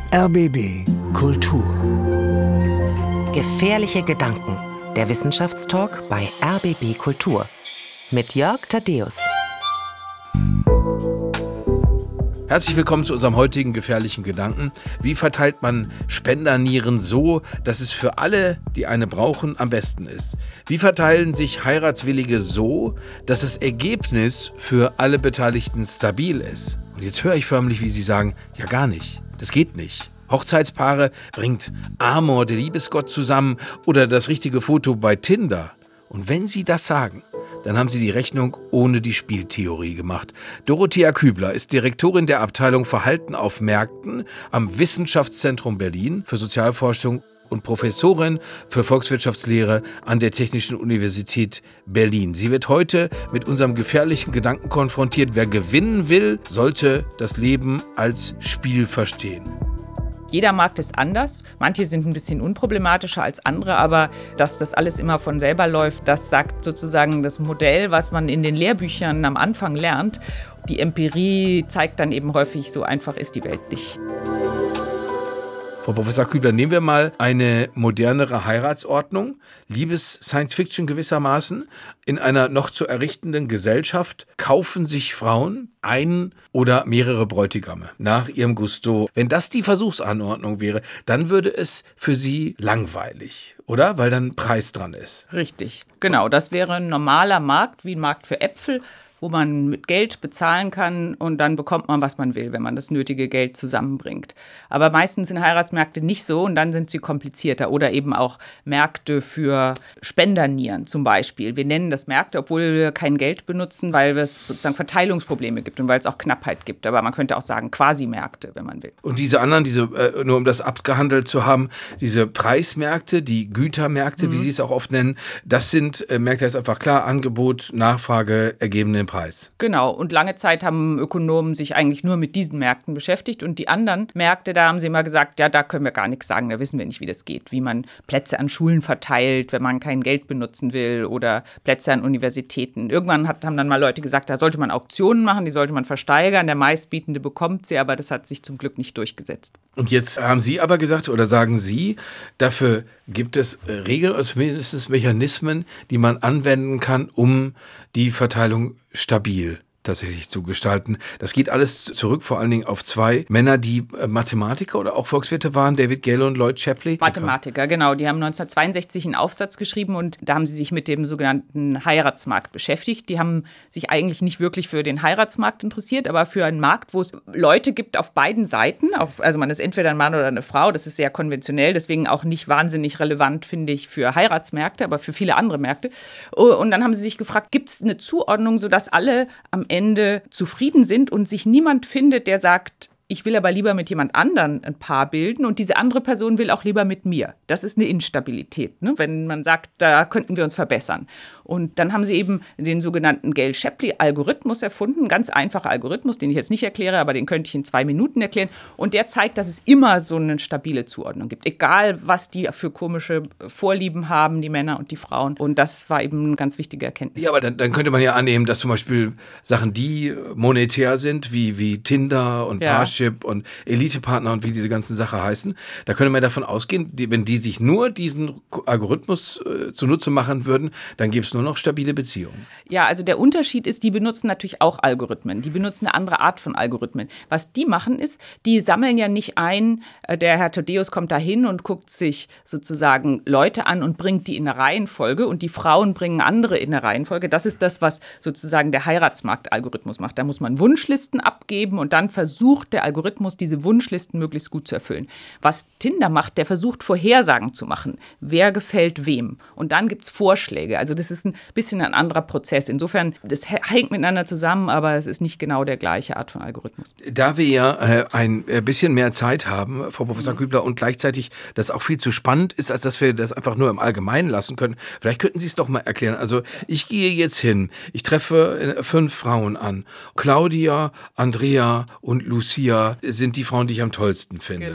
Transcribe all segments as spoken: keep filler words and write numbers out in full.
R B B Kultur. Gefährliche Gedanken. Der Wissenschaftstalk bei R B B Kultur. Mit Jörg Thaddeus. Herzlich willkommen zu unserem heutigen gefährlichen Gedanken. Wie verteilt man Spendernieren so, dass es für alle, die eine brauchen, am besten ist? Wie verteilen sich Heiratswillige so, dass das Ergebnis für alle Beteiligten stabil ist? Und jetzt höre ich förmlich, wie Sie sagen, ja gar nicht, das geht nicht. Hochzeitspaare bringt Amor, der Liebesgott, zusammen oder das richtige Foto bei Tinder. Und wenn Sie das sagen, dann haben Sie die Rechnung ohne die Spieltheorie gemacht. Dorothea Kübler ist Direktorin der Abteilung Verhalten auf Märkten am Wissenschaftszentrum Berlin für Sozialforschung und Professorin für Volkswirtschaftslehre an der Technischen Universität Berlin. Sie wird heute mit unserem gefährlichen Gedanken konfrontiert. Wer gewinnen will, sollte das Leben als Spiel verstehen. Jeder Markt ist anders. Manche sind ein bisschen unproblematischer als andere, aber dass das alles immer von selber läuft, das sagt sozusagen das Modell, was man in den Lehrbüchern am Anfang lernt. Die Empirie zeigt dann eben häufig, so einfach ist die Welt nicht. Frau Professor Kübler, nehmen wir mal eine modernere Heiratsordnung, Liebes-Science-Fiction gewissermaßen. In einer noch zu errichtenden Gesellschaft kaufen sich Frauen einen oder mehrere Bräutigame nach ihrem Gusto. Wenn das die Versuchsanordnung wäre, dann würde es für Sie langweilig, oder? Weil dann Preis dran ist. Richtig, genau. Das wäre ein normaler Markt, wie ein Markt für Äpfel, wo man mit Geld bezahlen kann und dann bekommt man, was man will, wenn man das nötige Geld zusammenbringt. Aber meistens sind Heiratsmärkte nicht so und dann sind sie komplizierter. Oder eben auch Märkte für Spendernieren zum Beispiel. Wir nennen das Märkte, obwohl wir kein Geld benutzen, weil es sozusagen Verteilungsprobleme gibt und weil es auch Knappheit gibt. Aber man könnte auch sagen Quasi-Märkte, wenn man will. Und diese anderen, diese äh, nur um das abgehandelt zu haben, diese Preismärkte, die Gütermärkte, mhm. wie Sie es auch oft nennen, das sind äh, Märkte, das ist einfach klar, Angebot, Nachfrage ergeben den Preis. Genau, und lange Zeit haben Ökonomen sich eigentlich nur mit diesen Märkten beschäftigt und die anderen Märkte, da haben sie immer gesagt, ja, da können wir gar nichts sagen, da wissen wir nicht, wie das geht, wie man Plätze an Schulen verteilt, wenn man kein Geld benutzen will oder Plätze an Universitäten. Irgendwann hat, haben dann mal Leute gesagt, da sollte man Auktionen machen, die sollte man versteigern, der Meistbietende bekommt sie, aber das hat sich zum Glück nicht durchgesetzt. Und jetzt haben Sie aber gesagt, oder sagen Sie, dafür gibt es Regeln, also mindestens Mechanismen, die man anwenden kann, um die Verteilung stabil tatsächlich zu gestalten. Das geht alles zurück, vor allen Dingen auf zwei Männer, die Mathematiker oder auch Volkswirte waren, David Gale und Lloyd Shapley. Mathematiker, genau. Die haben neunzehnhundertzweiundsechzig einen Aufsatz geschrieben und da haben sie sich mit dem sogenannten Heiratsmarkt beschäftigt. Die haben sich eigentlich nicht wirklich für den Heiratsmarkt interessiert, aber für einen Markt, wo es Leute gibt auf beiden Seiten. Auf, also man ist entweder ein Mann oder eine Frau, das ist sehr konventionell, deswegen auch nicht wahnsinnig relevant, finde ich, für Heiratsmärkte, aber für viele andere Märkte. Und dann haben sie sich gefragt, gibt es eine Zuordnung, sodass alle am Ende zufrieden sind und sich niemand findet, der sagt, ich will aber lieber mit jemand anderen ein Paar bilden und diese andere Person will auch lieber mit mir. Das ist eine Instabilität, ne? Wenn man sagt, da könnten wir uns verbessern. Und dann haben sie eben den sogenannten Gale-Shapley-Algorithmus erfunden, ein ganz einfacher Algorithmus, den ich jetzt nicht erkläre, aber den könnte ich in zwei Minuten erklären. Und der zeigt, dass es immer so eine stabile Zuordnung gibt, egal was die für komische Vorlieben haben, die Männer und die Frauen. Und das war eben eine ganz wichtige Erkenntnis. Ja, aber dann, dann könnte man ja annehmen, dass zum Beispiel Sachen, die monetär sind, wie, wie Tinder und ja. Parship und Elitepartner und wie diese ganzen Sachen heißen, da könnte man davon ausgehen, die, wenn die sich nur diesen Algorithmus äh, zunutze machen würden, dann gäbe es nur noch stabile Beziehungen. Ja, also der Unterschied ist, die benutzen natürlich auch Algorithmen. Die benutzen eine andere Art von Algorithmen. Was die machen ist, die sammeln ja nicht ein, der Herr Thaddeus kommt da hin und guckt sich sozusagen Leute an und bringt die in eine Reihenfolge und die Frauen bringen andere in eine Reihenfolge. Das ist das, was sozusagen der Heiratsmarkt-Algorithmus macht. Da muss man Wunschlisten abgeben und dann versucht der Algorithmus, diese Wunschlisten möglichst gut zu erfüllen. Was Tinder macht, der versucht Vorhersagen zu machen. Wer gefällt wem? Und dann gibt es Vorschläge. Also das ist ein bisschen ein anderer Prozess. Insofern, das hängt miteinander zusammen, aber es ist nicht genau der gleiche Art von Algorithmus. Da wir ja äh, ein bisschen mehr Zeit haben, Frau Professor mhm. Kübler, und gleichzeitig das auch viel zu spannend ist, als dass wir das einfach nur im Allgemeinen lassen können, vielleicht könnten Sie es doch mal erklären. Also ich gehe jetzt hin, ich treffe fünf Frauen an. Claudia, Andrea und Lucia sind die Frauen, die ich am tollsten finde. Genau.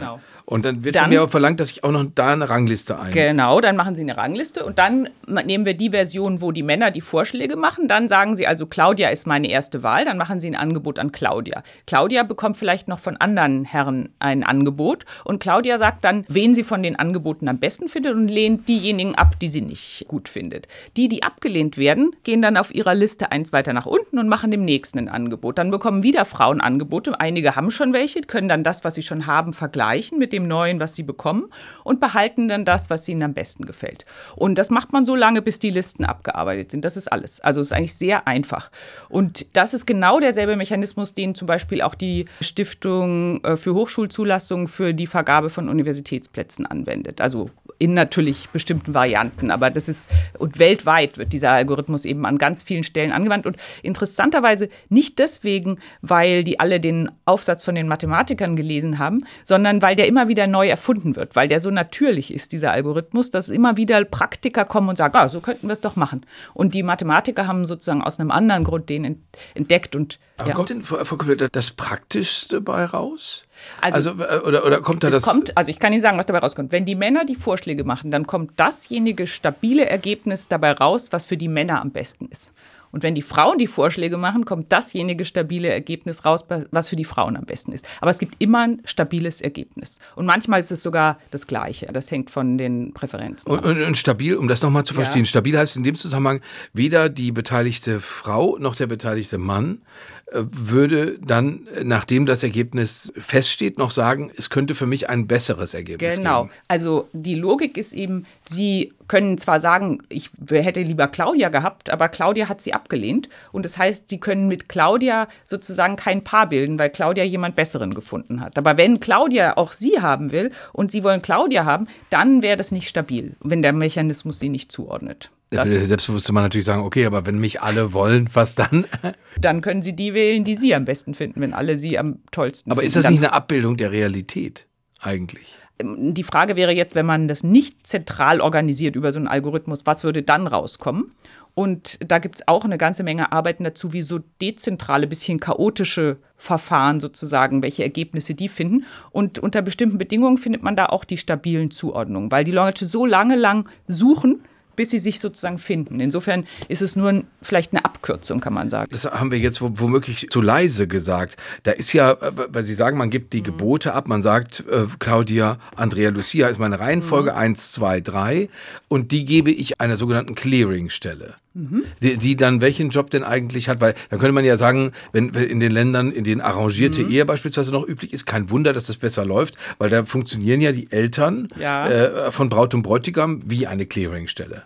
Und dann wird dann, von mir auch verlangt, dass ich auch noch da eine Rangliste ein. Genau, dann machen Sie eine Rangliste und dann nehmen wir die Version, wo die Männer die Vorschläge machen. Dann sagen Sie also, Claudia ist meine erste Wahl. Dann machen Sie ein Angebot an Claudia. Claudia bekommt vielleicht noch von anderen Herren ein Angebot. Und Claudia sagt dann, wen sie von den Angeboten am besten findet und lehnt diejenigen ab, die sie nicht gut findet. Die, die abgelehnt werden, gehen dann auf ihrer Liste eins weiter nach unten und machen dem nächsten ein Angebot. Dann bekommen wieder Frauen Angebote. Einige haben schon welche, können dann das, was sie schon haben, vergleichen mit dem Neuen, was sie bekommen und behalten dann das, was ihnen am besten gefällt. Und das macht man so lange, bis die Listen abgearbeitet sind. Das ist alles. Also es ist eigentlich sehr einfach. Und das ist genau derselbe Mechanismus, den zum Beispiel auch die Stiftung für Hochschulzulassung für die Vergabe von Universitätsplätzen anwendet. Also in natürlich bestimmten Varianten. Aber das ist, und weltweit wird dieser Algorithmus eben an ganz vielen Stellen angewandt. Und interessanterweise nicht deswegen, weil die alle den Aufsatz von den Mathematikern gelesen haben, sondern weil der immer wieder neu erfunden wird, weil der so natürlich ist, dieser Algorithmus, dass immer wieder Praktiker kommen und sagen, ah, so könnten wir es doch machen. Und die Mathematiker haben sozusagen aus einem anderen Grund den entdeckt. Und, Aber ja. kommt denn Frau Köhler das Praktischste bei raus? Also, also oder, oder kommt da es das? Kommt, also ich kann Ihnen sagen, was dabei rauskommt. Wenn die Männer die Vorschläge machen, dann kommt dasjenige stabile Ergebnis dabei raus, was für die Männer am besten ist. Und wenn die Frauen die Vorschläge machen, kommt dasjenige stabile Ergebnis raus, was für die Frauen am besten ist. Aber es gibt immer ein stabiles Ergebnis. Und manchmal ist es sogar das Gleiche. Das hängt von den Präferenzen ab. Und, und, und stabil, um das nochmal zu verstehen, ja. Stabil heißt in dem Zusammenhang, weder die beteiligte Frau noch der beteiligte Mann äh, würde dann, nachdem das Ergebnis feststeht, noch sagen, es könnte für mich ein besseres Ergebnis genau. geben. Genau. Also die Logik ist eben, Sie können zwar sagen, ich hätte lieber Claudia gehabt, aber Claudia hat sie abgelehnt. Und das heißt, Sie können mit Claudia sozusagen kein Paar bilden, weil Claudia jemand Besseren gefunden hat. Aber wenn Claudia auch Sie haben will und Sie wollen Claudia haben, dann wäre das nicht stabil, wenn der Mechanismus Sie nicht zuordnet. Das selbstbewusste man natürlich sagen, okay, aber wenn mich alle wollen, was dann? Dann können Sie die wählen, die Sie am besten finden, wenn alle Sie am tollsten aber finden. ist das dann nicht eine Abbildung der Realität eigentlich? Die Frage wäre jetzt, wenn man das nicht zentral organisiert über so einen Algorithmus, was würde dann rauskommen? Und da gibt es auch eine ganze Menge Arbeiten dazu, wie so dezentrale, bisschen chaotische Verfahren sozusagen, welche Ergebnisse die finden. Und unter bestimmten Bedingungen findet man da auch die stabilen Zuordnungen, weil die Leute so lange lang suchen, bis sie sich sozusagen finden. Insofern ist es nur ein, vielleicht eine Abkürzung, kann man sagen. Das haben wir jetzt womöglich zu leise gesagt. Da ist ja, weil Sie sagen, man gibt die mhm. Gebote ab, man sagt, äh, Claudia, Andrea, Lucia ist meine Reihenfolge, mhm. eins, zwei, drei und die gebe ich einer sogenannten Clearingstelle. Mhm. Die, die dann welchen Job denn eigentlich hat, weil dann könnte man ja sagen, wenn, wenn in den Ländern, in denen arrangierte mhm. Ehe beispielsweise noch üblich ist, kein Wunder, dass das besser läuft, weil da funktionieren ja die Eltern ja. äh, von Braut und Bräutigam wie eine Clearingstelle.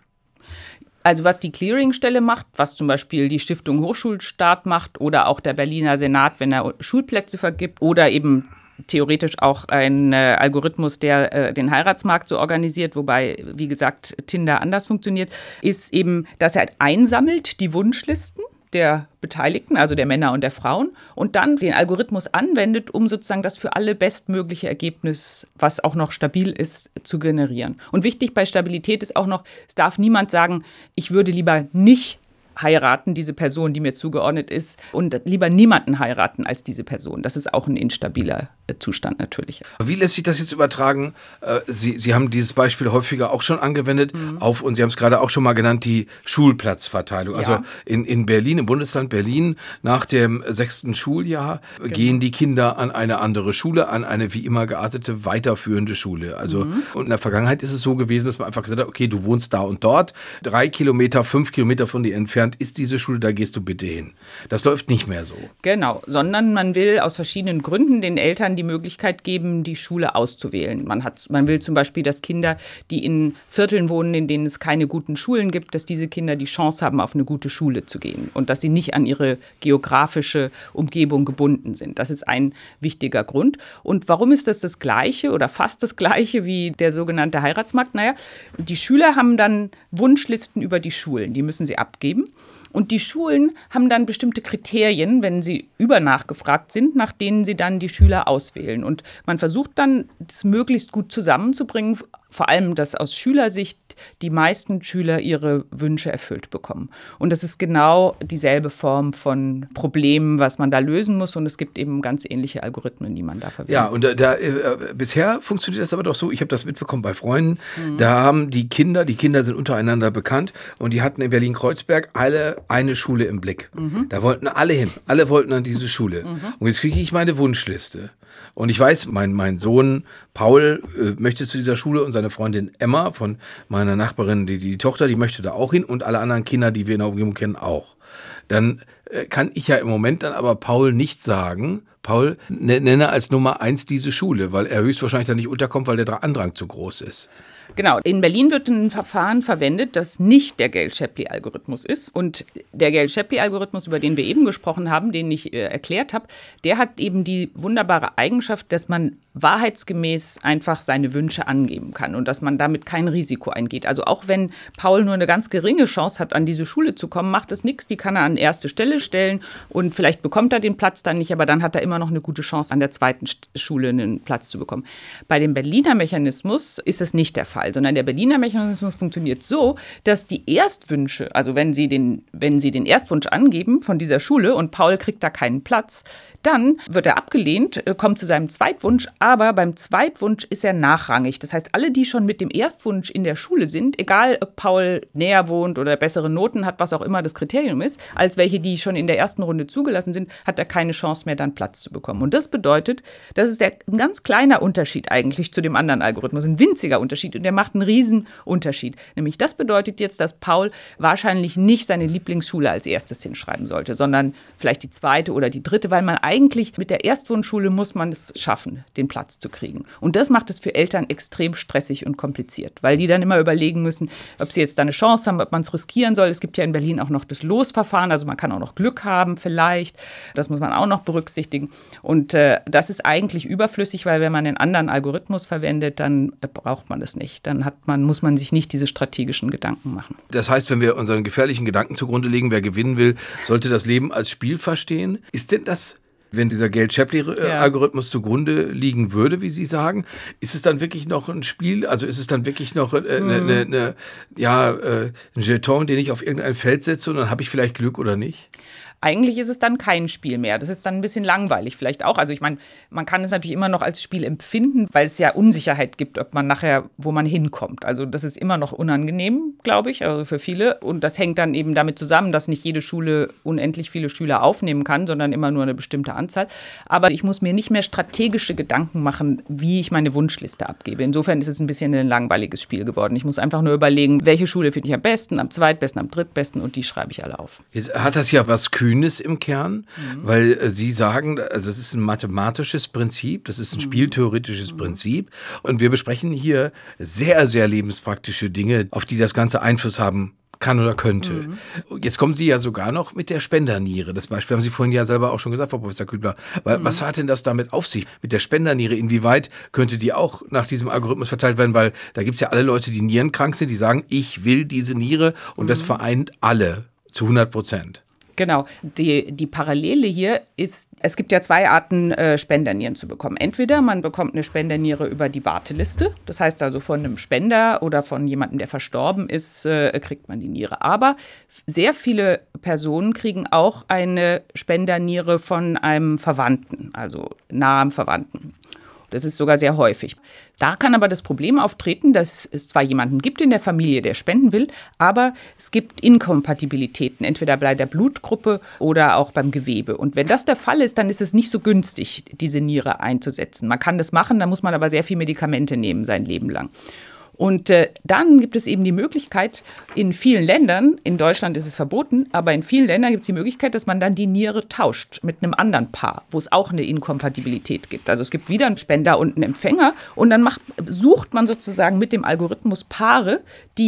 Also was die Clearingstelle macht, was zum Beispiel die Stiftung Hochschulstart macht oder auch der Berliner Senat, wenn er Schulplätze vergibt oder eben theoretisch auch ein äh, Algorithmus, der äh, den Heiratsmarkt so organisiert, wobei, wie gesagt, Tinder anders funktioniert, ist eben, dass er halt einsammelt die Wunschlisten der Beteiligten, also der Männer und der Frauen, und dann den Algorithmus anwendet, um sozusagen das für alle bestmögliche Ergebnis, was auch noch stabil ist, zu generieren. Und wichtig bei Stabilität ist auch noch, es darf niemand sagen, ich würde lieber nicht heiraten, diese Person, die mir zugeordnet ist, und lieber niemanden heiraten als diese Person. Das ist auch ein instabiler Zustand natürlich. Wie lässt sich das jetzt übertragen? Sie, Sie haben dieses Beispiel häufiger auch schon angewendet mhm. auf, und Sie haben es gerade auch schon mal genannt, die Schulplatzverteilung. Ja. Also in, in Berlin, im Bundesland Berlin, nach dem sechsten Schuljahr genau. gehen die Kinder an eine andere Schule, an eine wie immer geartete weiterführende Schule. Also mhm. und in der Vergangenheit ist es so gewesen, dass man einfach gesagt hat, okay, du wohnst da und dort, drei Kilometer, fünf Kilometer von dir entfernt ist diese Schule, da gehst du bitte hin. Das läuft nicht mehr so. Genau, sondern man will aus verschiedenen Gründen den Eltern die Möglichkeit geben, die Schule auszuwählen. Man hat, man will zum Beispiel, dass Kinder, die in Vierteln wohnen, in denen es keine guten Schulen gibt, dass diese Kinder die Chance haben, auf eine gute Schule zu gehen und dass sie nicht an ihre geografische Umgebung gebunden sind. Das ist ein wichtiger Grund. Und warum ist das das Gleiche oder fast das Gleiche wie der sogenannte Heiratsmarkt? Naja, die Schüler haben dann Wunschlisten über die Schulen, die müssen sie abgeben. Und die Schulen haben dann bestimmte Kriterien, wenn sie übernachgefragt sind, nach denen sie dann die Schüler auswählen. Und man versucht dann, das möglichst gut zusammenzubringen vor allem, dass aus Schülersicht die meisten Schüler ihre Wünsche erfüllt bekommen. Und das ist genau dieselbe Form von Problemen, was man da lösen muss. Und es gibt eben ganz ähnliche Algorithmen, die man da verwendet. Ja, und da, da äh, bisher funktioniert das aber doch so, ich habe das mitbekommen bei Freunden, mhm. da haben die Kinder, die Kinder sind untereinander bekannt und die hatten in Berlin-Kreuzberg alle eine Schule im Blick. Mhm. Da wollten alle hin, alle wollten an diese Schule. Mhm. Und jetzt kriege ich meine Wunschliste. Und ich weiß, mein, mein Sohn Paul äh, möchte zu dieser Schule und seine Freundin Emma von meiner Nachbarin, die, die Tochter, die möchte da auch hin und alle anderen Kinder, die wir in der Umgebung kennen, auch. Dann äh, kann ich ja im Moment dann aber Paul nicht sagen, Paul nenne als Nummer eins diese Schule, weil er höchstwahrscheinlich da nicht unterkommt, weil der Andrang zu groß ist. Genau, in Berlin wird ein Verfahren verwendet, das nicht der Gale-Shapley-Algorithmus ist. Und der Gale-Shapley-Algorithmus, über den wir eben gesprochen haben, den ich äh, erklärt habe, der hat eben die wunderbare Eigenschaft, dass man wahrheitsgemäß einfach seine Wünsche angeben kann und dass man damit kein Risiko eingeht. Also auch wenn Paul nur eine ganz geringe Chance hat, an diese Schule zu kommen, macht es nichts, die kann er an erste Stelle stellen und vielleicht bekommt er den Platz dann nicht, aber dann hat er immer noch eine gute Chance, an der zweiten Schule einen Platz zu bekommen. Bei dem Berliner Mechanismus ist es nicht der Fall, sondern der Berliner Mechanismus funktioniert so, dass die Erstwünsche, also wenn Sie den, wenn Sie den Erstwunsch angeben von dieser Schule und Paul kriegt da keinen Platz, dann wird er abgelehnt, kommt zu seinem Zweitwunsch, aber beim Zweitwunsch ist er nachrangig. Das heißt, alle, die schon mit dem Erstwunsch in der Schule sind, egal ob Paul näher wohnt oder bessere Noten hat, was auch immer das Kriterium ist, als welche, die schon in der ersten Runde zugelassen sind, hat er keine Chance mehr, dann Platz zu bekommen. Und das bedeutet, das ist der, ein ganz kleiner Unterschied eigentlich zu dem anderen Algorithmus, ein winziger Unterschied und der macht einen riesen Unterschied. Nämlich das bedeutet jetzt, dass Paul wahrscheinlich nicht seine Lieblingsschule als erstes hinschreiben sollte, sondern vielleicht die zweite oder die dritte, weil man eigentlich mit der Erstwunschschule muss man es schaffen, den Platz zu kriegen. Und das macht es für Eltern extrem stressig und kompliziert, weil die dann immer überlegen müssen, ob sie jetzt da eine Chance haben, ob man es riskieren soll. Es gibt ja in Berlin auch noch das Losverfahren, also man kann auch noch Glück haben vielleicht. Das muss man auch noch berücksichtigen. Und äh, das ist eigentlich überflüssig, weil wenn man einen anderen Algorithmus verwendet, dann äh, braucht man das nicht. Dann hat man, muss man sich nicht diese strategischen Gedanken machen. Das heißt, wenn wir unseren gefährlichen Gedanken zugrunde legen, wer gewinnen will, sollte das Leben als Spiel verstehen. Ist denn das, wenn dieser Gale-Shapley-Algorithmus ja. zugrunde liegen würde, wie Sie sagen, ist es dann wirklich noch ein Spiel? Also ist es dann wirklich noch äh, hm. ne, ne, ne, ja, äh, ein Jeton, den ich auf irgendein Feld setze und dann habe ich vielleicht Glück oder nicht? Eigentlich ist es dann kein Spiel mehr. Das ist dann ein bisschen langweilig vielleicht auch. Also ich meine, man kann es natürlich immer noch als Spiel empfinden, weil es ja Unsicherheit gibt, ob man nachher, wo man hinkommt. Also das ist immer noch unangenehm, glaube ich, also für viele. Und das hängt dann eben damit zusammen, dass nicht jede Schule unendlich viele Schüler aufnehmen kann, sondern immer nur eine bestimmte Anzahl. Aber ich muss mir nicht mehr strategische Gedanken machen, wie ich meine Wunschliste abgebe. Insofern ist es ein bisschen ein langweiliges Spiel geworden. Ich muss einfach nur überlegen, welche Schule finde ich am besten, am zweitbesten, am drittbesten und die schreibe ich alle auf. Jetzt hat das ja was Kühnes im Kern, mhm. weil äh, Sie sagen, also es ist ein mathematisches Prinzip, das ist ein mhm. spieltheoretisches mhm. Prinzip und wir besprechen hier sehr, sehr lebenspraktische Dinge, auf die das Ganze Einfluss haben kann oder könnte. Mhm. Jetzt kommen Sie ja sogar noch mit der Spenderniere. Das Beispiel haben Sie vorhin ja selber auch schon gesagt, Frau Professor Kübler. Mhm. Was hat denn das damit auf sich? Mit der Spenderniere, inwieweit könnte die auch nach diesem Algorithmus verteilt werden? Weil da gibt es ja alle Leute, die nierenkrank sind, die sagen, ich will diese Niere und mhm. das vereint alle zu hundert Prozent. Genau. Die, die Parallele hier ist, es gibt ja zwei Arten, äh, Spendernieren zu bekommen. Entweder man bekommt eine Spenderniere über die Warteliste, das heißt also von einem Spender oder von jemandem, der verstorben ist, äh, kriegt man die Niere. Aber sehr viele Personen kriegen auch eine Spenderniere von einem Verwandten, also nahem Verwandten. Das ist sogar sehr häufig. Da kann aber das Problem auftreten, dass es zwar jemanden gibt in der Familie, der spenden will, aber es gibt Inkompatibilitäten, entweder bei der Blutgruppe oder auch beim Gewebe. Und wenn das der Fall ist, dann ist es nicht so günstig, diese Niere einzusetzen. Man kann das machen, da muss man aber sehr viel Medikamente nehmen, sein Leben lang. Und äh, dann gibt es eben die Möglichkeit, in vielen Ländern, in Deutschland ist es verboten, aber in vielen Ländern gibt es die Möglichkeit, dass man dann die Niere tauscht mit einem anderen Paar, wo es auch eine Inkompatibilität gibt. Also es gibt wieder einen Spender und einen Empfänger und dann macht, sucht man sozusagen mit dem Algorithmus Paare, die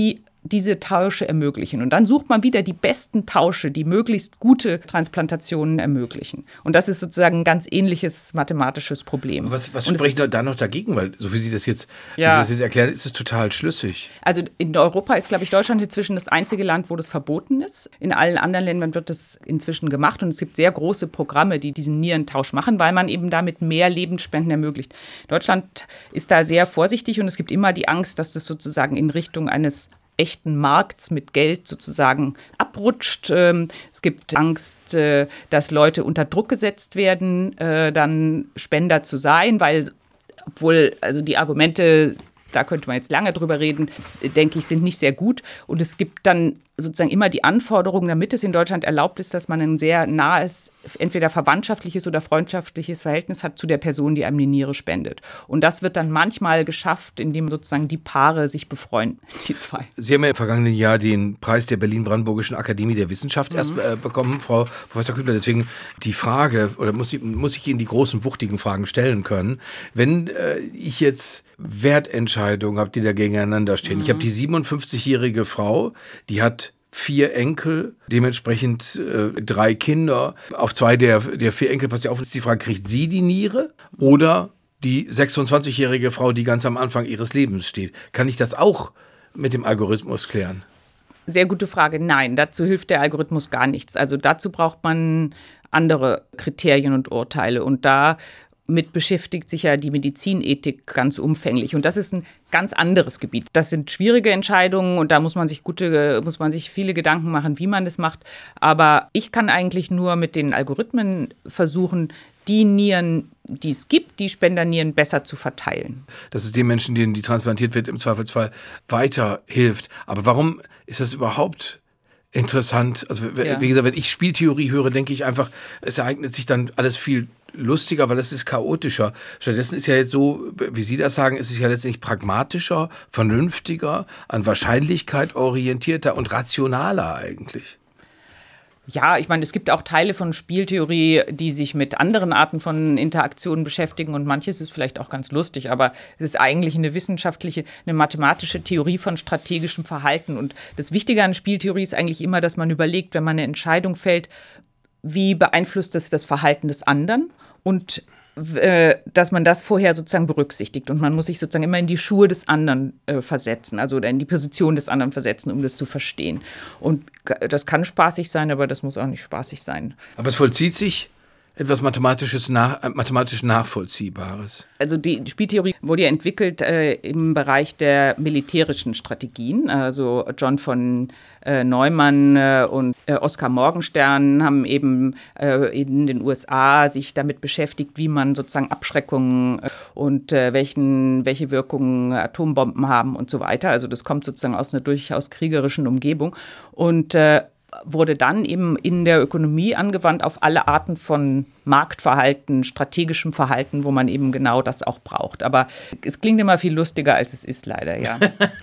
diese Tausche ermöglichen. Und dann sucht man wieder die besten Tausche, die möglichst gute Transplantationen ermöglichen. Und das ist sozusagen ein ganz ähnliches mathematisches Problem. Was, was Und spricht da noch dagegen? Weil, so wie Sie das jetzt, Ja. wie Sie das jetzt erklären, ist es total schlüssig. Also in Europa ist, glaube ich, Deutschland inzwischen das einzige Land, wo das verboten ist. In allen anderen Ländern wird das inzwischen gemacht. Und es gibt sehr große Programme, die diesen Nierentausch machen, weil man eben damit mehr Lebensspenden ermöglicht. Deutschland ist da sehr vorsichtig und es gibt immer die Angst, dass das sozusagen in Richtung eines echten Markts mit Geld sozusagen abrutscht. Es gibt Angst, dass Leute unter Druck gesetzt werden, dann Spender zu sein, weil, obwohl also die Argumente, da könnte man jetzt lange drüber reden, denke ich, sind nicht sehr gut. Und es gibt dann sozusagen immer die Anforderung, damit es in Deutschland erlaubt ist, dass man ein sehr nahes, entweder verwandtschaftliches oder freundschaftliches Verhältnis hat zu der Person, die einem die Niere spendet. Und das wird dann manchmal geschafft, indem sozusagen die Paare sich befreunden, die zwei. Sie haben ja im vergangenen Jahr den Preis der Berlin-Brandenburgischen Akademie der Wissenschaft mhm. erst äh, bekommen, Frau Professor Kübler. Deswegen die Frage, oder muss ich, muss ich Ihnen die großen, wuchtigen Fragen stellen können, wenn äh, ich jetzt Wertentscheidungen habe, die da gegeneinander stehen. Mhm. Ich habe die siebenundfünfzigjährige Frau, die hat vier Enkel, dementsprechend äh, drei Kinder. Auf zwei der, der vier Enkel, passt ja auf, ist die Frage, kriegt sie die Niere oder die sechsundzwanzigjährige Frau, die ganz am Anfang ihres Lebens steht? Kann ich das auch mit dem Algorithmus klären? Sehr gute Frage. Nein, dazu hilft der Algorithmus gar nichts. Also dazu braucht man andere Kriterien und Urteile. Und da mit beschäftigt sich ja die Medizinethik ganz umfänglich. Und das ist ein ganz anderes Gebiet. Das sind schwierige Entscheidungen und da muss man sich gute, muss man sich viele Gedanken machen, wie man das macht. Aber ich kann eigentlich nur mit den Algorithmen versuchen, die Nieren, die es gibt, die Spendernieren besser zu verteilen. Dass es den Menschen, denen die transplantiert wird, im Zweifelsfall weiterhilft. Aber warum ist das überhaupt interessant? Also Ja. wie gesagt, wenn ich Spieltheorie höre, denke ich einfach, es ereignet sich dann alles viel lustiger, weil es ist chaotischer. Stattdessen ist ja jetzt so, wie Sie das sagen, ist es ja letztendlich pragmatischer, vernünftiger, an Wahrscheinlichkeit orientierter und rationaler eigentlich. Ja, ich meine, es gibt auch Teile von Spieltheorie, die sich mit anderen Arten von Interaktionen beschäftigen und manches ist vielleicht auch ganz lustig, aber es ist eigentlich eine wissenschaftliche, eine mathematische Theorie von strategischem Verhalten. Und das Wichtige an Spieltheorie ist eigentlich immer, dass man überlegt, wenn man eine Entscheidung fällt, wie beeinflusst das das Verhalten des anderen und äh, dass man das vorher sozusagen berücksichtigt. Und man muss sich sozusagen immer in die Schuhe des anderen äh, versetzen, also oder in die Position des anderen versetzen, um das zu verstehen. Und das kann spaßig sein, aber das muss auch nicht spaßig sein. Aber es vollzieht sich etwas Mathematisches nach, äh, mathematisch Nachvollziehbares. Also die Spieltheorie wurde ja entwickelt äh, im Bereich der militärischen Strategien. Also John von äh, Neumann äh, und äh, Oskar Morgenstern haben eben äh, in den U S A sich damit beschäftigt, wie man sozusagen Abschreckungen äh, und äh, welchen, welche Wirkungen Atombomben haben und so weiter. Also das kommt sozusagen aus einer durchaus kriegerischen Umgebung. Und äh, wurde dann eben in der Ökonomie angewandt auf alle Arten von Marktverhalten, strategischem Verhalten, wo man eben genau das auch braucht. Aber es klingt immer viel lustiger, als es ist, leider, ja.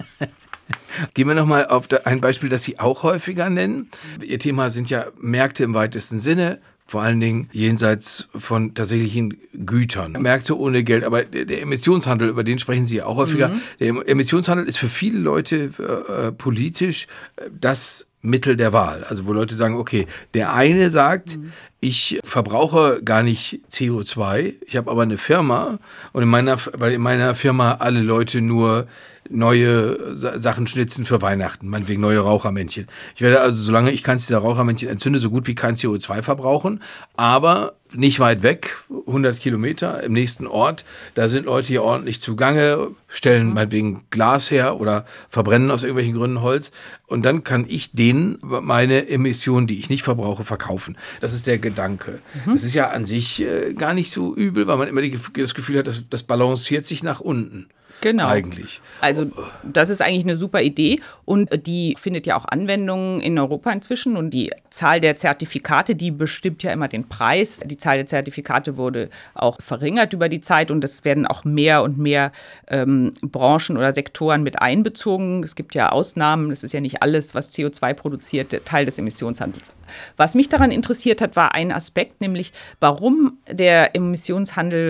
Gehen wir nochmal auf ein Beispiel, das Sie auch häufiger nennen. Ihr Thema sind ja Märkte im weitesten Sinne, vor allen Dingen jenseits von tatsächlichen Gütern. Märkte ohne Geld, aber der Emissionshandel, über den sprechen Sie ja auch häufiger. Mhm. Der Emissionshandel ist für viele Leute äh, politisch das Mittel der Wahl. Also wo Leute sagen, okay, der eine sagt, mhm. ich verbrauche gar nicht C O zwei, ich habe aber eine Firma und in meiner, weil in meiner Firma alle Leute nur neue Sachen schnitzen für Weihnachten, meinetwegen neue Rauchermännchen. Ich werde also, solange ich keins dieser Rauchermännchen entzünde, so gut wie kein C O zwei verbrauchen, aber nicht weit weg, hundert Kilometer im nächsten Ort, da sind Leute hier ordentlich zugange, stellen mhm. meinetwegen Glas her oder verbrennen aus irgendwelchen Gründen Holz und dann kann ich denen meine Emissionen, die ich nicht verbrauche, verkaufen. Das ist der Gedanke. Mhm. Das ist ja an sich äh, gar nicht so übel, weil man immer die, das Gefühl hat, dass das balanciert sich nach unten. Genau. Eigentlich. Also das ist eigentlich eine super Idee und die findet ja auch Anwendungen in Europa inzwischen und die Zahl der Zertifikate, die bestimmt ja immer den Preis. Die Zahl der Zertifikate wurde auch verringert über die Zeit und es werden auch mehr und mehr ähm, Branchen oder Sektoren mit einbezogen. Es gibt ja Ausnahmen, es ist ja nicht alles, was C O zwei produziert, Teil des Emissionshandels. Was mich daran interessiert hat, war ein Aspekt, nämlich warum der Emissionshandel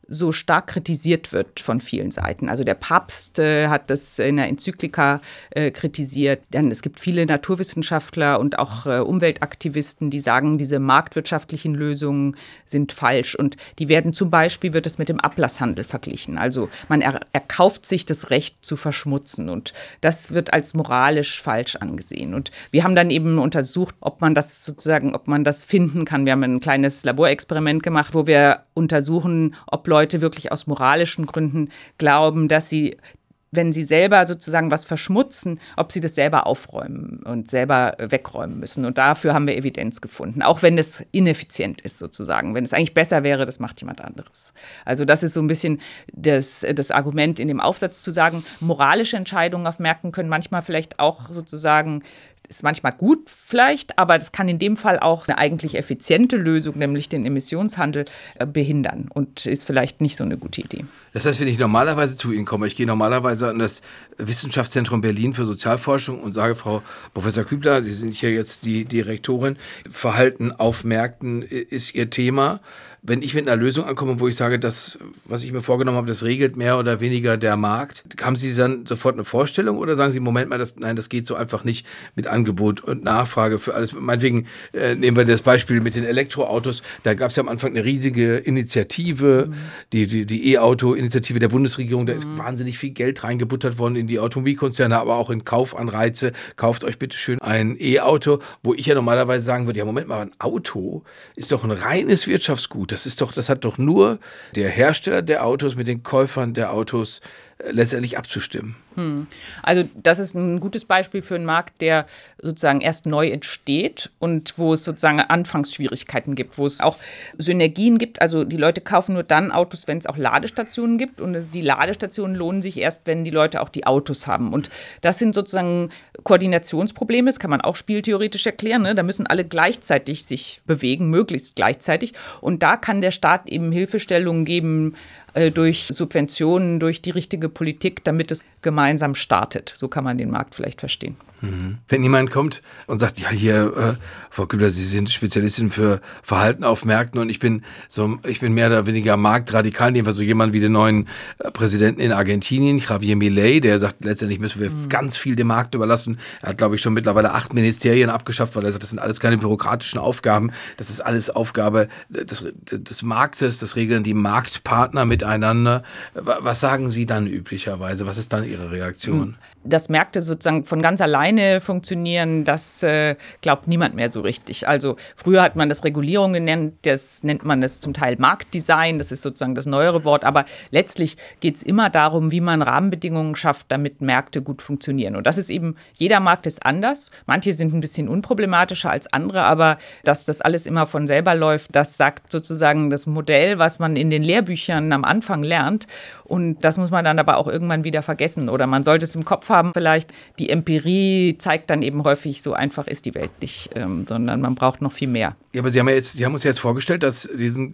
so stark kritisiert wird von vielen Seiten. Also der Papst äh, hat das in der Enzyklika äh, kritisiert. Dann, es gibt viele Naturwissenschaftler und auch äh, Umweltaktivisten, die sagen, diese marktwirtschaftlichen Lösungen sind falsch. Und die werden zum Beispiel, wird es mit dem Ablasshandel verglichen. Also man er, erkauft sich das Recht zu verschmutzen. Und das wird als moralisch falsch angesehen. Und wir haben dann eben untersucht, ob man das sozusagen, ob man das finden kann. Wir haben ein kleines Laborexperiment gemacht, wo wir untersuchen, ob Leute wirklich aus moralischen Gründen glauben, dass sie, wenn sie selber sozusagen was verschmutzen, ob sie das selber aufräumen und selber wegräumen müssen. Und dafür haben wir Evidenz gefunden, auch wenn es ineffizient ist sozusagen. Wenn es eigentlich besser wäre, das macht jemand anderes. Also das ist so ein bisschen das, das Argument in dem Aufsatz zu sagen, moralische Entscheidungen auf Märkten können manchmal vielleicht auch sozusagen, ist manchmal gut vielleicht, aber das kann in dem Fall auch eine eigentlich effiziente Lösung, nämlich den Emissionshandel, äh, behindern und ist vielleicht nicht so eine gute Idee. Das heißt, wenn ich normalerweise zu Ihnen komme, ich gehe normalerweise an das Wissenschaftszentrum Berlin für Sozialforschung und sage, Frau Professor Kübler, Sie sind hier jetzt die Direktorin, Verhalten auf Märkten ist Ihr Thema. Wenn ich mit einer Lösung ankomme, wo ich sage, das, was ich mir vorgenommen habe, das regelt mehr oder weniger der Markt, haben Sie dann sofort eine Vorstellung oder sagen Sie, Moment mal, das, nein, das geht so einfach nicht mit Angebot und Nachfrage für alles. Meinetwegen äh, nehmen wir das Beispiel mit den Elektroautos. Da gab es ja am Anfang eine riesige Initiative, mhm. die, die, die E-Auto-Initiative der Bundesregierung. Da ist mhm. wahnsinnig viel Geld reingebuttert worden in die Automobilkonzerne, aber auch in Kaufanreize. Kauft euch bitte schön ein E-Auto, wo ich ja normalerweise sagen würde, ja Moment mal, ein Auto ist doch ein reines Wirtschaftsgut. Das ist doch, das hat doch nur der Hersteller der Autos mit den Käufern der Autos äh, letztendlich abzustimmen. Hm. Also das ist ein gutes Beispiel für einen Markt, der sozusagen erst neu entsteht und wo es sozusagen Anfangsschwierigkeiten gibt, wo es auch Synergien gibt. Also die Leute kaufen nur dann Autos, wenn es auch Ladestationen gibt und die Ladestationen lohnen sich erst, wenn die Leute auch die Autos haben. Und das sind sozusagen Koordinationsprobleme, das kann man auch spieltheoretisch erklären, ne? Da müssen alle gleichzeitig sich bewegen, möglichst gleichzeitig. Und da kann der Staat eben Hilfestellungen geben, durch Subventionen, durch die richtige Politik, damit es gemeinsam startet. So kann man den Markt vielleicht verstehen. Mhm. Wenn jemand kommt und sagt, ja hier, äh, Frau Kübler, Sie sind Spezialistin für Verhalten auf Märkten und ich bin so, ich bin mehr oder weniger marktradikal, nehmen wir so jemanden wie den neuen äh, Präsidenten in Argentinien, Javier Milei, der sagt, letztendlich müssen wir mhm. ganz viel dem Markt überlassen. Er hat, glaube ich, schon mittlerweile acht Ministerien abgeschafft, weil er sagt, das sind alles keine bürokratischen Aufgaben, das ist alles Aufgabe des, des Marktes, das regeln die Marktpartner miteinander. Was sagen Sie dann üblicherweise? Was ist dann Ihre Reaktion? Dass Märkte sozusagen von ganz alleine funktionieren, das äh, glaubt niemand mehr so richtig. Also früher hat man das Regulierung genannt, das nennt man das zum Teil Marktdesign, das ist sozusagen das neuere Wort, aber letztlich geht es immer darum, wie man Rahmenbedingungen schafft, damit Märkte gut funktionieren. Und das ist eben, jeder Markt ist anders, manche sind ein bisschen unproblematischer als andere, aber dass das alles immer von selber läuft, das sagt sozusagen das Modell, was man in den Lehrbüchern am Anfang lernt. Und das muss man dann aber auch irgendwann wieder vergessen. Oder man sollte es im Kopf haben, vielleicht die Empirie zeigt dann eben häufig, so einfach ist die Welt nicht, ähm, sondern man braucht noch viel mehr. Ja, aber Sie haben, ja jetzt, Sie haben uns jetzt vorgestellt, dass diesen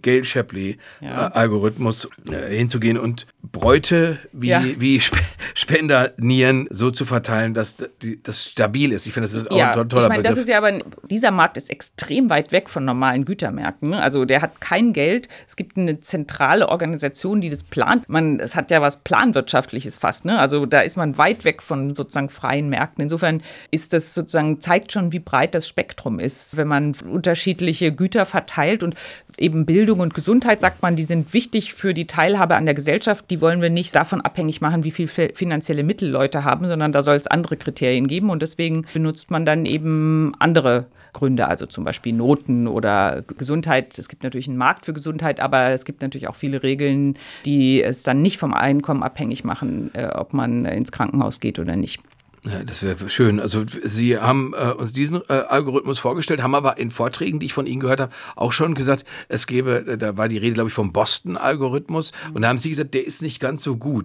Gale-Shapley-Algorithmus ja. äh, hinzugehen und Bräute wie, ja. wie Sp- Spendernieren so zu verteilen, dass die, das stabil ist. Ich finde, das ist auch ja, ein toller ich meine, Begriff. Das ist ja aber, dieser Markt ist extrem weit weg von normalen Gütermärkten. Also der hat kein Geld. Es gibt eine zentrale Organisation, die das plant. Man, es hat ja was Planwirtschaftliches fast. Ne? Also da ist man weit weg von sozusagen freien Märkten. Insofern ist das sozusagen, zeigt schon, wie breit das Spektrum ist, wenn man unterschiedliche Güter verteilt und eben Bildung und Gesundheit, sagt man, die sind wichtig für die Teilhabe an der Gesellschaft. Die wollen wir nicht davon abhängig machen, wie viel finanzielle Mittel Leute haben, sondern da soll es andere Kriterien geben und deswegen benutzt man dann eben andere Gründe, also zum Beispiel Noten oder Gesundheit. Es gibt natürlich einen Markt für Gesundheit, aber es gibt natürlich auch viele Regeln, die es dann nicht vom Einkommen abhängig machen, äh, ob man ins Krankenhaus geht oder nicht. Ja, das wäre schön. Also Sie haben äh, uns diesen äh, Algorithmus vorgestellt, haben aber in Vorträgen, die ich von Ihnen gehört habe, auch schon gesagt, es gäbe, da war die Rede, glaube ich, vom Boston-Algorithmus und da haben Sie gesagt, der ist nicht ganz so gut.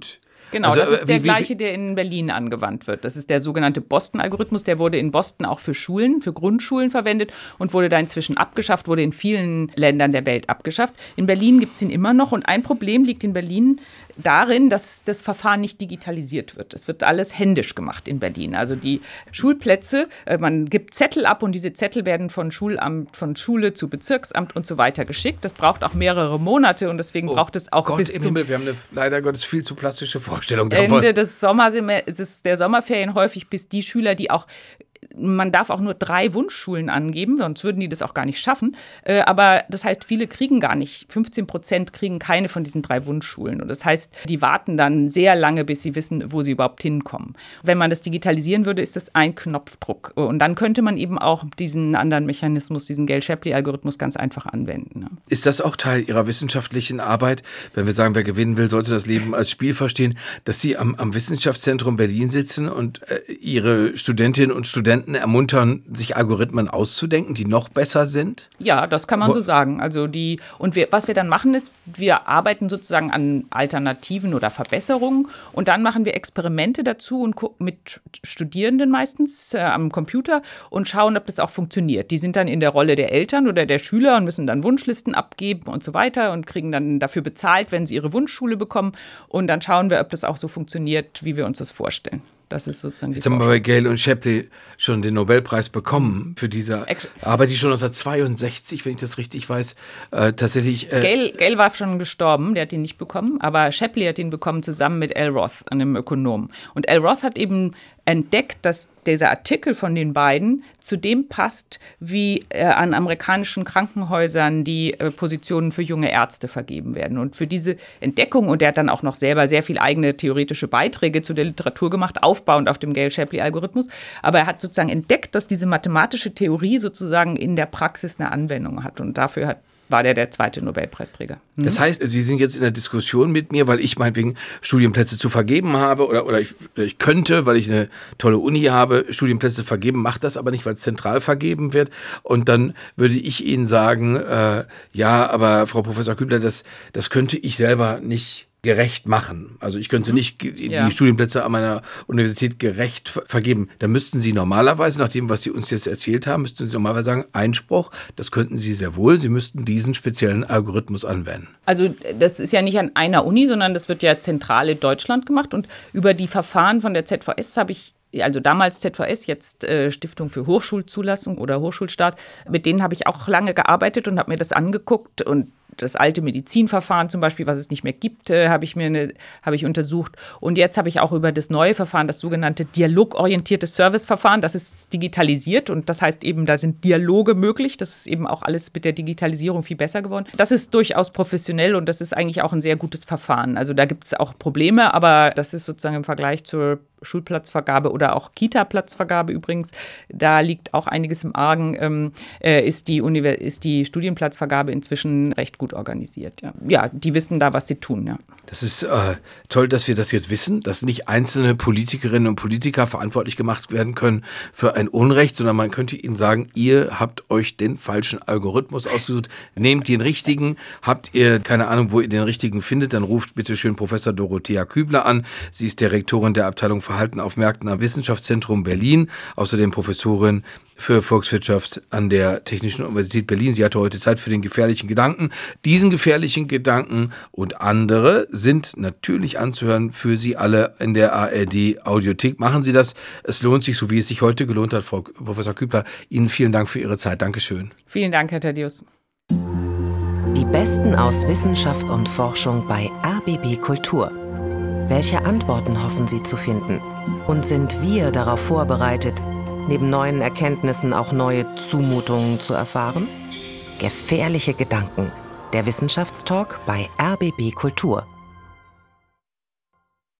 Genau, also, das ist äh, der wie, wie, gleiche, der in Berlin angewandt wird. Das ist der sogenannte Boston-Algorithmus. Der wurde in Boston auch für Schulen, für Grundschulen verwendet und wurde da inzwischen abgeschafft, wurde in vielen Ländern der Welt abgeschafft. In Berlin gibt es ihn immer noch und ein Problem liegt in Berlin darin, dass das Verfahren nicht digitalisiert wird. Es wird alles händisch gemacht in Berlin. Also die Schulplätze, man gibt Zettel ab und diese Zettel werden von Schulamt, von Schule zu Bezirksamt und so weiter geschickt. Das braucht auch mehrere Monate und deswegen oh braucht es auch Gott bis im zum Himmel, wir haben eine leider Gottes viel zu plastische Vorstellung davon. Ende des Sommersem- des, der Sommerferien häufig, bis die Schüler, die auch man darf auch nur drei Wunschschulen angeben, sonst würden die das auch gar nicht schaffen. Äh, aber das heißt, viele kriegen gar nicht, fünfzehn Prozent kriegen keine von diesen drei Wunschschulen. Und das heißt, die warten dann sehr lange, bis sie wissen, wo sie überhaupt hinkommen. Wenn man das digitalisieren würde, ist das ein Knopfdruck. Und dann könnte man eben auch diesen anderen Mechanismus, diesen Gale-Shapley-Algorithmus ganz einfach anwenden. Ne? Ist das auch Teil Ihrer wissenschaftlichen Arbeit, wenn wir sagen, wer gewinnen will, sollte das Leben als Spiel verstehen, dass Sie am, am Wissenschaftszentrum Berlin sitzen und äh, Ihre Studentinnen und Studenten ermuntern, sich Algorithmen auszudenken, die noch besser sind? Ja, das kann man Wo- so sagen. Also die, und wir, was wir dann machen ist, wir arbeiten sozusagen an Alternativen oder Verbesserungen und dann machen wir Experimente dazu und gu- mit Studierenden meistens äh, am Computer und schauen, ob das auch funktioniert. Die sind dann in der Rolle der Eltern oder der Schüler und müssen dann Wunschlisten abgeben und so weiter und kriegen dann dafür bezahlt, wenn sie ihre Wunschschule bekommen. Und dann schauen wir, ob das auch so funktioniert, wie wir uns das vorstellen. Das ist sozusagen die Jetzt haben wir Forschung. bei Gale und Shapley schon den Nobelpreis bekommen für diese Ex- Arbeit, die schon neunzehnhundertzweiundsechzig, wenn ich das richtig weiß, äh, tatsächlich... Äh, Gale, Gale war schon gestorben, der hat ihn nicht bekommen, aber Shapley hat ihn bekommen zusammen mit Al Roth, einem Ökonom. Und Al Roth hat eben entdeckt, dass dieser Artikel von den beiden zu dem passt, wie äh, an amerikanischen Krankenhäusern die äh, Positionen für junge Ärzte vergeben werden. Und für diese Entdeckung, und der hat dann auch noch selber sehr viel eigene theoretische Beiträge zu der Literatur gemacht, aufbauend auf dem Gale-Shapley-Algorithmus, aber er hat sozusagen entdeckt, dass diese mathematische Theorie sozusagen in der Praxis eine Anwendung hat. Und dafür hat war der der zweite Nobelpreisträger. Hm? Das heißt, Sie sind jetzt in der Diskussion mit mir, weil ich meinetwegen Studienplätze zu vergeben habe oder, oder ich, ich könnte, weil ich eine tolle Uni habe, Studienplätze vergeben, mache das aber nicht, weil es zentral vergeben wird. Und dann würde ich Ihnen sagen, äh, ja, aber Frau Professor Kübler, das, das könnte ich selber nicht gerecht machen. Also ich könnte nicht die Ja. Studienplätze an meiner Universität gerecht ver- vergeben. Da müssten Sie normalerweise, nach dem, was Sie uns jetzt erzählt haben, müssten Sie normalerweise sagen, Einspruch, das könnten Sie sehr wohl, Sie müssten diesen speziellen Algorithmus anwenden. Also das ist ja nicht an einer Uni, sondern das wird ja zentral in Deutschland gemacht. Und über die Verfahren von der Z V S habe ich, also damals Z V S, jetzt äh, Stiftung für Hochschulzulassung oder Hochschulstaat, mit denen habe ich auch lange gearbeitet und habe mir das angeguckt und das alte Medizinverfahren zum Beispiel, was es nicht mehr gibt, äh, habe ich mir eine, habe ich untersucht. Und jetzt habe ich auch über das neue Verfahren, das sogenannte dialogorientierte Serviceverfahren, das ist digitalisiert und das heißt eben, da sind Dialoge möglich. Das ist eben auch alles mit der Digitalisierung viel besser geworden. Das ist durchaus professionell und das ist eigentlich auch ein sehr gutes Verfahren. Also da gibt es auch Probleme, aber das ist sozusagen im Vergleich zur Schulplatzvergabe oder auch Kita-Platzvergabe übrigens, da liegt auch einiges im Argen, ähm, äh, ist, die Univers- ist die Studienplatzvergabe inzwischen recht gut organisiert. Ja, ja die wissen da, was sie tun. Ja. Das ist äh, toll, dass wir das jetzt wissen, dass nicht einzelne Politikerinnen und Politiker verantwortlich gemacht werden können für ein Unrecht, sondern man könnte ihnen sagen, ihr habt euch den falschen Algorithmus ausgesucht, nehmt den richtigen, habt ihr keine Ahnung, wo ihr den richtigen findet, dann ruft bitte schön Professor Dorothea Kübler an. Sie ist Direktorin der Abteilung Verhalten auf Märkten am Wissenschaftszentrum Berlin, außerdem Professorin für Volkswirtschaft an der Technischen Universität Berlin. Sie hatte heute Zeit für den gefährlichen Gedanken. Diesen gefährlichen Gedanken und andere sind natürlich anzuhören für Sie alle in der A R D-Audiothek. Machen Sie das. Es lohnt sich, so wie es sich heute gelohnt hat, Frau Professor Kübler. Ihnen vielen Dank für Ihre Zeit. Dankeschön. Vielen Dank, Herr Thaddeus. Die Besten aus Wissenschaft und Forschung bei R B B Kultur. Welche Antworten hoffen Sie zu finden? Und sind wir darauf vorbereitet, neben neuen Erkenntnissen auch neue Zumutungen zu erfahren? Gefährliche Gedanken. Der Wissenschaftstalk bei R B B Kultur.